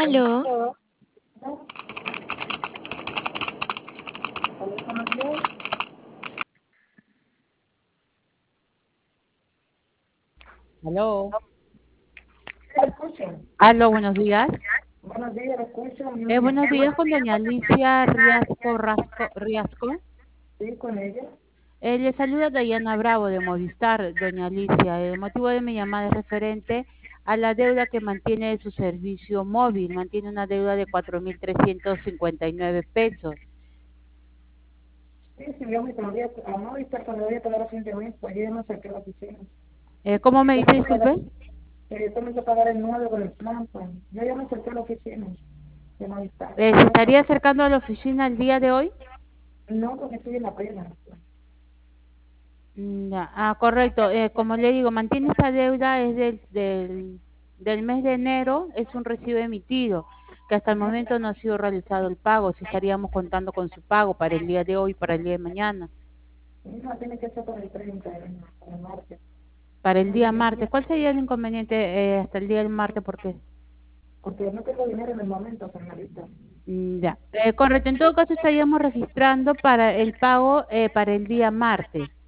Aló, Aló, ¿Me escuchan? aló, buenos días. Buenos días, ¿me escuchan? Yo me Buenos días llamo, con doña Alicia Riasco. sí, con ella. Le saluda Dayana Bravo de Movistar, doña Alicia. El motivo de mi llamada es referente a la deuda que mantiene de su servicio móvil. Mantiene una deuda de 4.359 pesos. Sí, sí, yo me todavía, a no estar cuando voy a pagar a fin de mes, pues yo ya me acerqué a la oficina. ¿Cómo me Yo dice, tengo que pagar, disculpe? yo tengo que pagar el 9 con el plan, pues. Yo ya me acerqué a la oficina de Movistar. ¿Se estaría acercando a la oficina el día de hoy? No, porque estoy en la pena. Pues. Ya. Correcto. Como le digo, mantiene esta deuda es del mes de enero, es un recibo emitido, que hasta el No, momento no ha sido realizado el pago, si estaríamos contando con su pago para el día de hoy, para el día de mañana, no, tiene que ser para el 30, para el martes. para el día Porque, martes. ¿Cuál sería el inconveniente hasta el día del martes? ¿Por qué? porque no tengo dinero en el momento, señorita. Ya. Correcto. En todo caso, estaríamos registrando para el pago para el día martes.